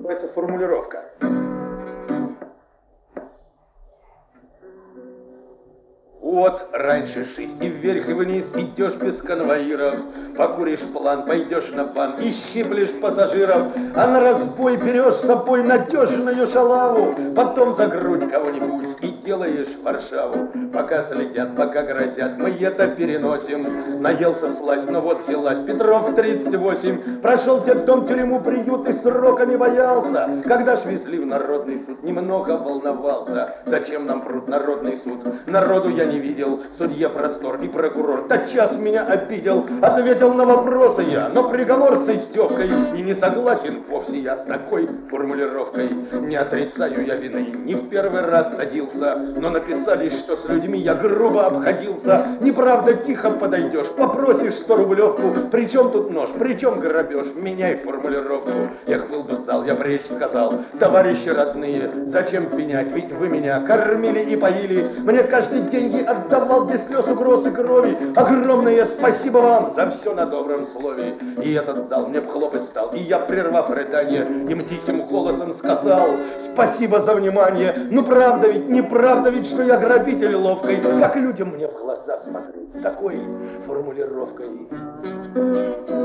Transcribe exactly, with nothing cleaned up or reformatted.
называется формулировка. Вот раньше жизнь, и вверх, и вниз идешь без конвоиров, покуришь план, пойдешь на бан и щиплешь пассажиров, а на разбой берешь с собой надежную шалаву, потом за грудь кого-нибудь и делаешь Варшаву. Пока следят, пока грозят, мы это переносим. Наелся вслазь, но вот взялась Петров тридцать восемь, прошел детдом, тюрьму, приют и срока не боялся. Когда ж везли в народный суд, немного волновался. Зачем нам врут народный суд? Народу я не видел, судья простор и прокурор тотчас меня обидел. Ответил на вопросы я, но приговор с издевкой, и не согласен вовсе я с такой формулировкой. Не отрицаю я вины, не в первый раз садился, но написали, что с людьми я грубо обходился. Неправда, тихо подойдешь, попросишь сто рублевку. Причем тут нож, причем грабеж? Меняй формулировку. Эх, был бы зал, я прежде сказал: товарищи родные, зачем пенять, ведь вы меня кормили и поили, мне каждый деньги отдавал без слез, угроз и крови. Огромное спасибо вам за все на добром слове. И этот зал мне б хлопать стал, и я, прервав рыдание, им тихим голосом сказал: спасибо за внимание. Ну правда ведь, неправда ведь, что я грабитель ловкой. Как людям мне в глаза смотреть с такой формулировкой?